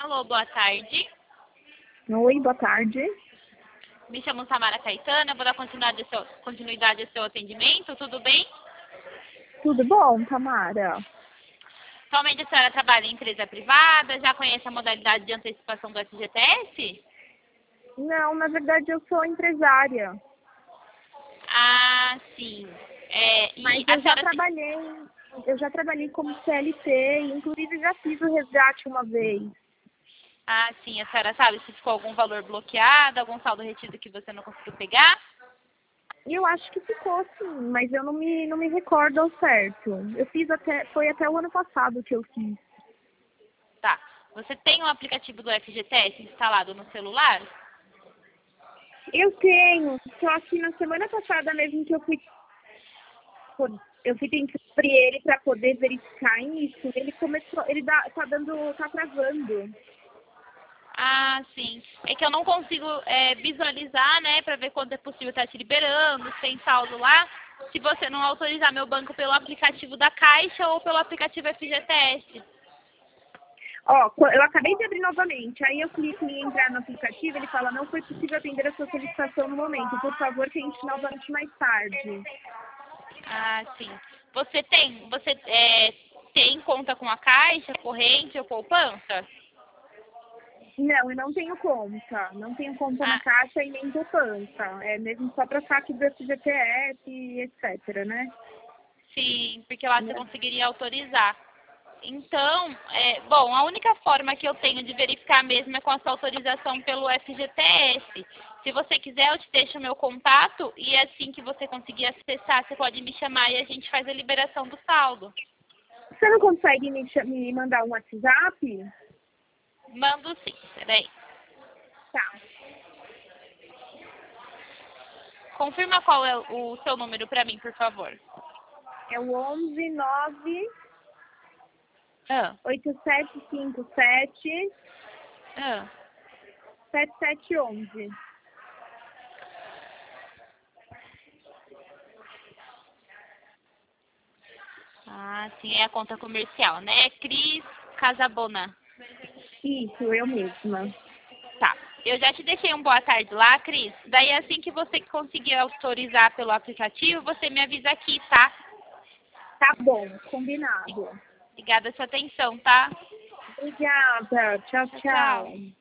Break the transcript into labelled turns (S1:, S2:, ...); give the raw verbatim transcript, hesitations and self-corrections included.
S1: Alô, boa tarde.
S2: Oi, boa tarde.
S1: Me chamo Samara Caetano, eu vou dar continuidade ao seu, continuidade ao seu atendimento, tudo bem?
S2: Tudo bom, Tamara?
S1: Atualmente a senhora trabalha em empresa privada, já conhece a modalidade de antecipação do F G T S?
S2: Não, na verdade eu sou empresária,
S1: Ah, sim. É,
S2: mas
S1: e a
S2: eu já
S1: senhora se-
S2: trabalhei, eu já trabalhei como C L T, inclusive já fiz o resgate uma vez.
S1: ah, sim, a senhora sabe se ficou algum valor bloqueado, algum saldo retido que você não conseguiu pegar?
S2: E eu acho que ficou sim, mas eu não me, não me recordo ao certo. Eu fiz até, foi até o ano passado que eu fiz.
S1: Tá. Você tem o aplicativo do F G T S instalado no celular?
S2: Eu tenho, só que na semana passada mesmo que eu fui, eu fui tentar abrir ele para poder verificar isso, ele começou, ele dá, tá dando, tá travando.
S1: Ah, sim. É que eu não consigo é, visualizar, né, para ver quando é possível estar te liberando, se tem saldo lá, se você não autorizar meu banco pelo aplicativo da Caixa ou pelo aplicativo F G T S.
S2: Ó, qu- eu acabei de abrir novamente, aí eu clico em entrar no aplicativo, ele fala, não foi possível atender a sua solicitação no momento, por favor, tente novamente mais tarde.
S1: Ah, sim. Você tem, você é, tem conta com a Caixa, corrente ou poupança?
S2: Não, eu não tenho conta, não tenho conta na
S1: Ah,
S2: Caixa e nem poupança, é mesmo só para saque do F G T S e etc, né?
S1: sim, porque lá você conseguiria autorizar. Então, é, bom, a única forma que eu tenho de verificar mesmo é com a sua autorização pelo F G T S. Se você quiser, eu te deixo o meu contato e assim que você conseguir acessar, você pode me chamar e a gente faz a liberação do saldo.
S2: Você não consegue me, cha- me mandar um WhatsApp?
S1: Mando sim, peraí.
S2: Tá,
S1: Confirma qual é o seu número para mim, por favor.
S2: é o onze nove
S1: Ah,
S2: oito sete cinco sete
S1: ah.
S2: sete sete onze.
S1: Ah, sim, é a conta comercial, né? Cris Casabona.
S2: Isso, eu mesma.
S1: Tá. Eu já te deixei um boa tarde lá, Cris. Daí assim que você conseguir autorizar pelo aplicativo, você me avisa aqui, tá?
S2: Tá bom, combinado.
S1: Obrigada pela sua atenção, tá?
S2: Obrigada. Tchau,
S1: Tchau, tchau.
S2: tchau.